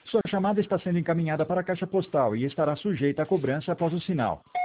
Sua chamada está sendo encaminhada para a caixa postal e estará sujeita a cobrança após o sinal.